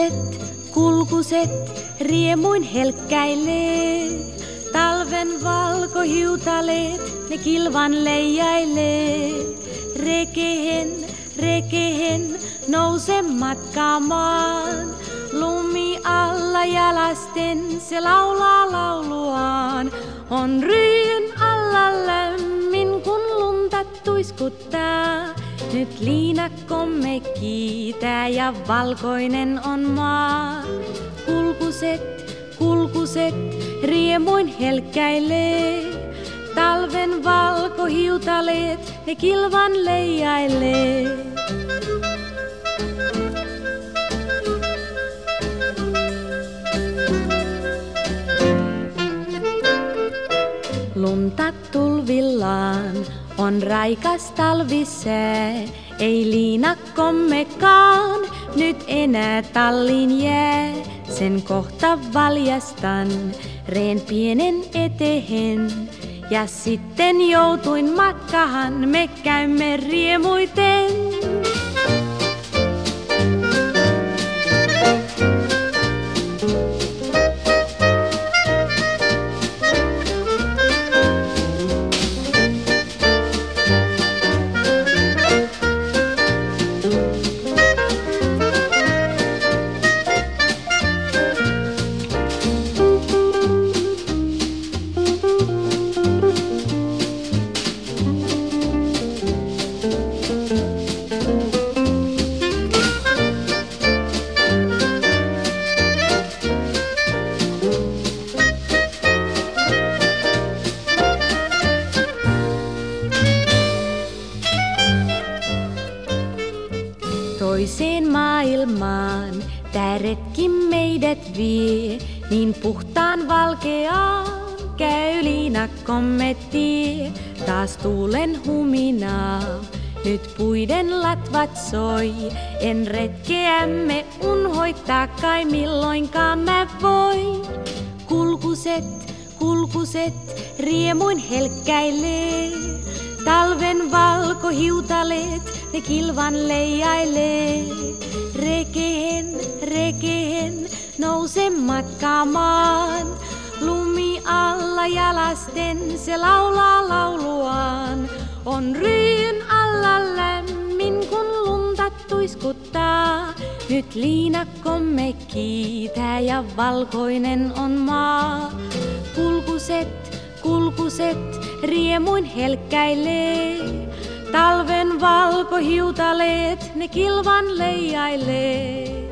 kulkuset, riemuin helkkäilee. Talven valkohiutaleet, ne kilvan leijailee. Rekehen, nouse matkaamaan. Lumi alla jalasten, se laulaa lauluaan. On ryyn alla lämmin, kun lunta tuiskuttaa. Nyt liinakkomme kiitää ja valkoinen on maa. Kulkuset, riemuin helkkäilee. Talven valkohiutaleet, ne kilvan leijailee. Lunta tulvillaan, on raikas talvisää. Ei liinakkommekaan nyt enää talliin jää. Sen kohta valjastan reen pienen etehen. Ja sitten joutuin matkahan, me käymme riemuiten. Toiseen maailmaan tää retki meidät vie, niin puhtaan valkeaan käy liinakkomme tie. Taas tuulen huminaa, nyt puiden latvat soi. En retkeämme unhoittaa kai milloinkaan mä voin. Kulkuset, riemuin helkkäilee. Talven valkohiutaleet, ne kilvan leijailee. Rekehen, nouse matkaamaan. Lumi alla jalasten, se laulaa lauluaan. On ryyn alla lämmin, kun lunta tuiskuttaa. Nyt liinakkomme kiitää ja valkoinen on maa. Kulkuset, riemuin helkkäilee. Talven valkohiutaleet, ne kilvan leijailee.